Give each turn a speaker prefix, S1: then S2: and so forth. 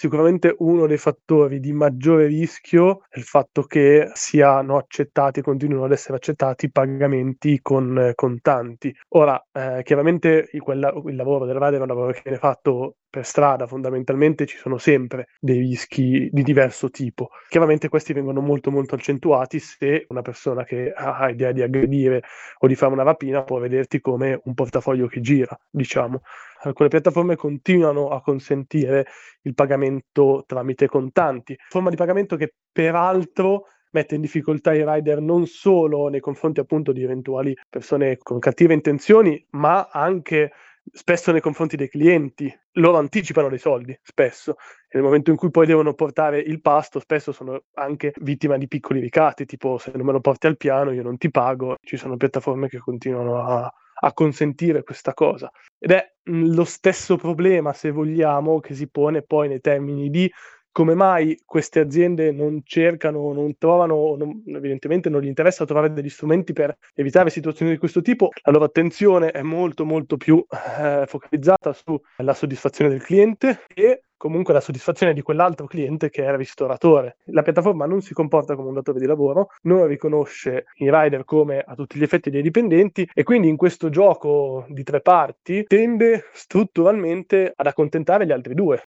S1: sicuramente uno dei fattori di maggiore rischio è il fatto che siano accettati, continuino ad essere accettati pagamenti con contanti. Ora, chiaramente il lavoro del rider è un lavoro che viene fatto per strada, fondamentalmente ci sono sempre dei rischi di diverso tipo. Chiaramente questi vengono molto molto accentuati se una persona che ha idea di aggredire o di fare una rapina può vederti come un portafoglio che gira, diciamo. Alcune piattaforme continuano a consentire il pagamento tramite contanti, forma di pagamento che peraltro mette in difficoltà i rider non solo nei confronti appunto di eventuali persone con cattive intenzioni, ma anche spesso nei confronti dei clienti. Loro anticipano dei soldi, spesso, e nel momento in cui poi devono portare il pasto, spesso sono anche vittima di piccoli ricatti, tipo se non me lo porti al piano io non ti pago. Ci sono piattaforme che continuano a consentire questa cosa. Ed è lo stesso problema, se vogliamo, che si pone poi nei termini di come mai queste aziende non cercano, non trovano, evidentemente non gli interessa trovare degli strumenti per evitare situazioni di questo tipo. La loro attenzione è molto molto più focalizzata sulla soddisfazione del cliente e comunque la soddisfazione di quell'altro cliente che è il ristoratore. La piattaforma non si comporta come un datore di lavoro, non riconosce i rider come a tutti gli effetti dei dipendenti e quindi in questo gioco di tre parti tende strutturalmente ad accontentare gli altri due.